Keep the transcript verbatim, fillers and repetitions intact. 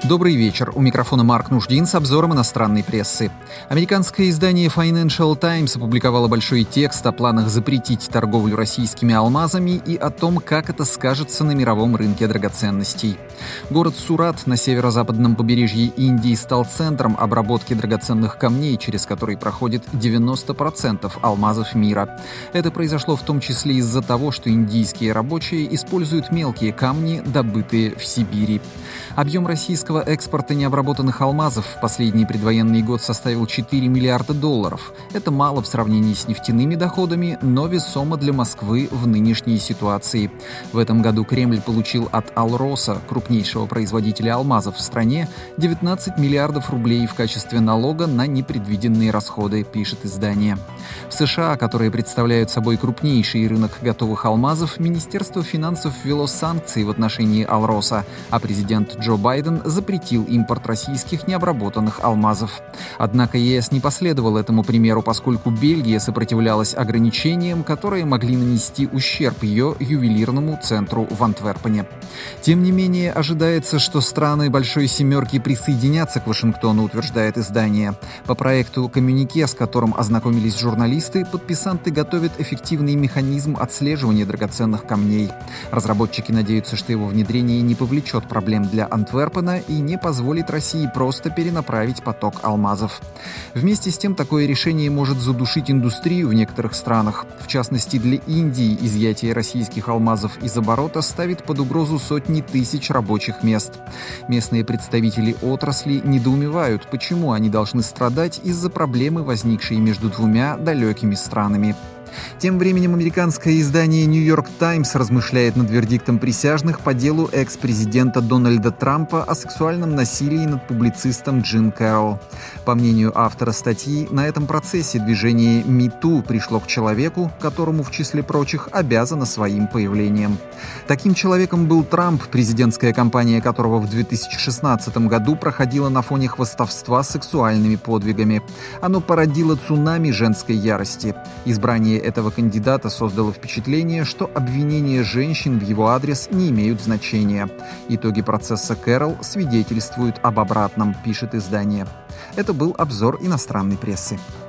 Добрый вечер. У микрофона Марк Нуждин с обзором иностранной прессы. Американское издание Financial Times опубликовало большой текст о планах запретить торговлю российскими алмазами и о том, как это скажется на мировом рынке драгоценностей. Город Сурат на северо-западном побережье Индии стал центром обработки драгоценных камней, через который проходит девяносто процентов алмазов мира. Это произошло в том числе из-за того, что индийские рабочие используют мелкие камни, добытые в Сибири. Объем российского экспорта необработанных алмазов в последний предвоенный год составил четыре миллиарда долларов. Это мало в сравнении с нефтяными доходами, но весомо для Москвы в нынешней ситуации. В этом году Кремль получил от Алроса, крупнейшего производителя алмазов в стране, девятнадцать миллиардов рублей в качестве налога на непредвиденные расходы, пишет издание. В США, которые представляют собой крупнейший рынок готовых алмазов, Министерство финансов ввело санкции в отношении Алроса, а президент Джо Байден запретил импорт российских необработанных алмазов. Однако ЕС не последовал этому примеру, поскольку Бельгия сопротивлялась ограничениям, которые могли нанести ущерб ее ювелирному центру в Антверпене. Тем не менее, ожидается, что страны Большой Семерки присоединятся к Вашингтону, утверждает издание. По проекту «Коммюнике», с которым ознакомились журналисты, подписанты готовят эффективный механизм отслеживания драгоценных камней. Разработчики надеются, что его внедрение не повлечет проблем для Антверпена и не позволит России просто перенаправить поток алмазов. Вместе с тем, такое решение может задушить индустрию в некоторых странах. В частности, для Индии изъятие российских алмазов из оборота ставит под угрозу сотни тысяч рабочих мест. Местные представители отрасли недоумевают, почему они должны страдать из-за проблемы, возникшей между двумя далекими странами. Тем временем американское издание «Нью-Йорк Таймс» размышляет над вердиктом присяжных по делу экс-президента Дональда Трампа о сексуальном насилии над публицистом Джин Кэрролл. По мнению автора статьи, на этом процессе движение «Ми Ту» пришло к человеку, которому, в числе прочих, обязано своим появлением. Таким человеком был Трамп, президентская кампания которого в две тысячи шестнадцатом году проходила на фоне хвастовства сексуальными подвигами. Оно породило цунами женской ярости. Избрание этого кандидата создало впечатление, что обвинения женщин в его адрес не имеют значения. Итоги процесса Кэрролл свидетельствуют об обратном, пишет издание. Это был обзор иностранной прессы.